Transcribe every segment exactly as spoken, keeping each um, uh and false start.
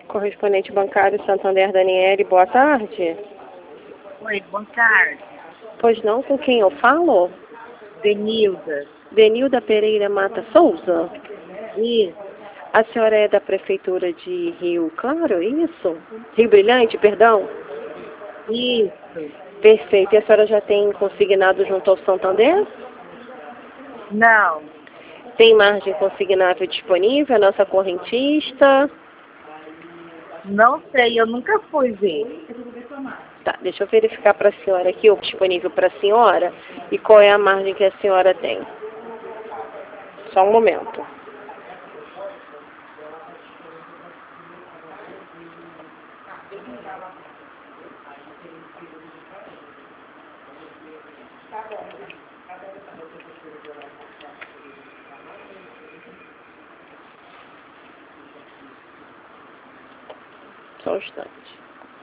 Correspondente bancário Santander Daniele, boa tarde. Oi, boa tarde. Pois não, com quem eu falo? Denilda. Denilda Pereira Mata Souza? Isso. A senhora é da Prefeitura de Rio Claro, isso? Rio Brilhante, perdão? Isso. Perfeito. E a senhora já tem consignado junto ao Santander? Não. Tem margem consignável disponível, a nossa correntista? Não sei, eu nunca fui ver. Tá, deixa eu verificar para a senhora aqui, o disponível para a senhora, e qual é a margem que a senhora tem. Só um momento. Só um instante.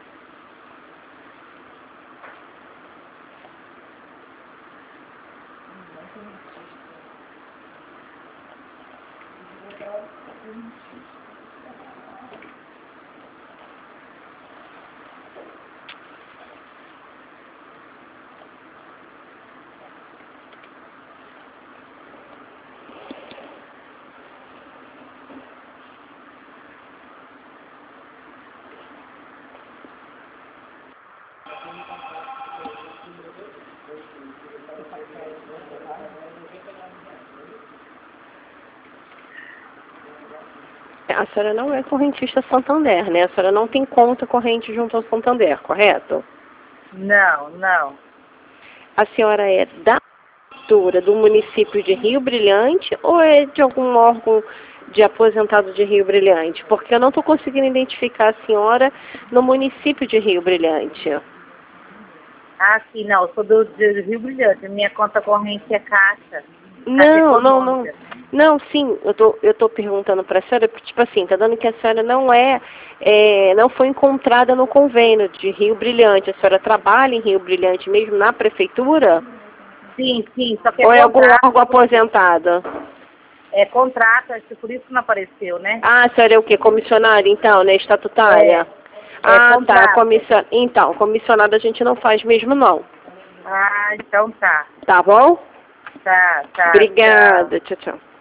A senhora não é correntista Santander, né? A senhora não tem conta corrente junto ao Santander, correto? Não, não. A senhora é da prefeitura do município de Rio Brilhante ou é de algum órgão de aposentado de Rio Brilhante? Porque eu não estou conseguindo identificar a senhora no município de Rio Brilhante. Ah, sim, não. Eu sou do, do Rio Brilhante. Minha conta corrente é Caixa. Não, não, não. Não, sim, eu tô, eu tô perguntando para a senhora, tipo assim, tá dando que a senhora não é, é, não foi encontrada no convênio de Rio Brilhante. A senhora trabalha em Rio Brilhante mesmo na prefeitura? Sim, sim, só que é Ou é algum contrato. órgão aposentado? É contrato, acho que por isso que não apareceu, né? Ah, a senhora é o quê? Comissionária, então, né? Estatutária? É, é Ah, tá. contrato. Comission... Então, comissionada a gente não faz mesmo, não. Ah, então tá. Tá bom? Tá, tá, tchau. Obrigada. Tchau, tchau.